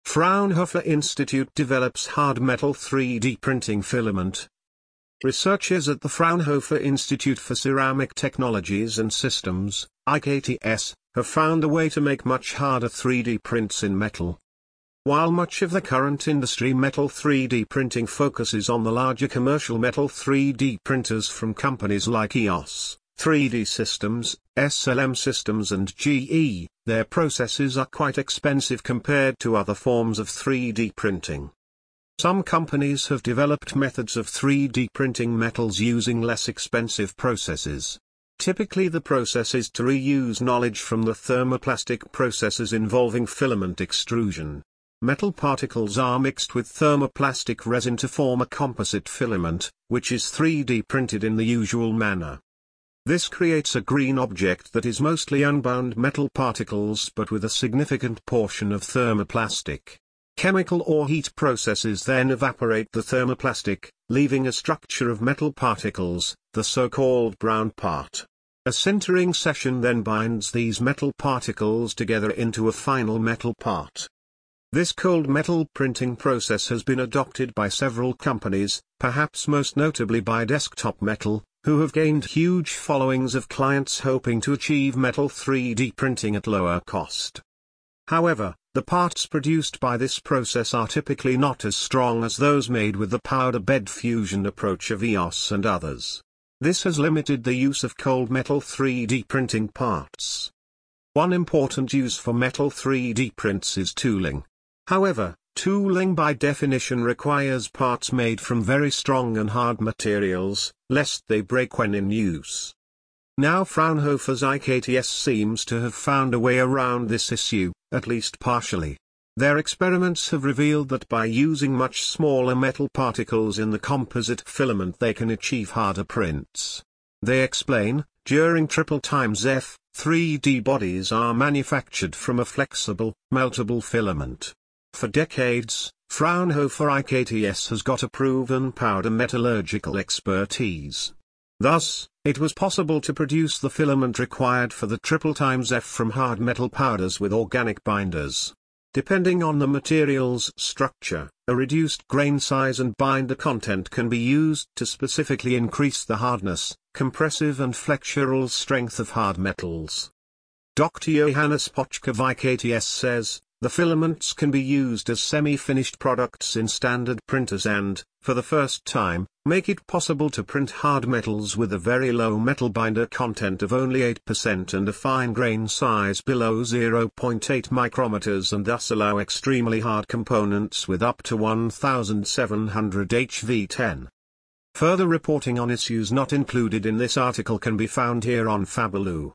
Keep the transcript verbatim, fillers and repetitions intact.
Fraunhofer Institute develops hard metal three D printing filament. Researchers at the Fraunhofer Institute for Ceramic Technologies and Systems, I K T S, have found a way to make much harder three D prints in metal. While much of the current industry metal three D printing focuses on the larger commercial metal three D printers from companies like E O S, three D Systems, S L M Systems and G E, their processes are quite expensive compared to other forms of three D printing. Some companies have developed methods of three D printing metals using less expensive processes. Typically the process is to reuse knowledge from the thermoplastic processes involving filament extrusion. Metal particles are mixed with thermoplastic resin to form a composite filament, which is three D printed in the usual manner. This creates a green object that is mostly unbound metal particles but with a significant portion of thermoplastic. Chemical or heat processes then evaporate the thermoplastic, leaving a structure of metal particles, the so-called brown part. A sintering session then binds these metal particles together into a final metal part. This cold metal printing process has been adopted by several companies, perhaps most notably by Desktop Metal, who have gained huge followings of clients hoping to achieve metal three D printing at lower cost. However, the parts produced by this process are typically not as strong as those made with the powder bed fusion approach of E O S and others. This has limited the use of cold metal three D printing parts. One important use for metal three D prints is tooling. However, tooling by definition requires parts made from very strong and hard materials, lest they break when in use. Now Fraunhofer's I K T S seems to have found a way around this issue, at least partially. Their experiments have revealed that by using much smaller metal particles in the composite filament they can achieve harder prints. They explain, during triple times F, three D bodies are manufactured from a flexible, meltable filament. For decades, Fraunhofer I K T S has got a proven powder metallurgical expertise. Thus, it was possible to produce the filament required for the triple times F from hard metal powders with organic binders. Depending on the material's structure, a reduced grain size and binder content can be used to specifically increase the hardness, compressive and flexural strength of hard metals. Doctor Johannes Pochke of I K T S says, the filaments can be used as semi-finished products in standard printers and, for the first time, make it possible to print hard metals with a very low metal binder content of only eight percent and a fine grain size below zero point eight micrometers and thus allow extremely hard components with up to one thousand seven hundred H V ten. Further reporting on issues not included in this article can be found here on Fabeloo.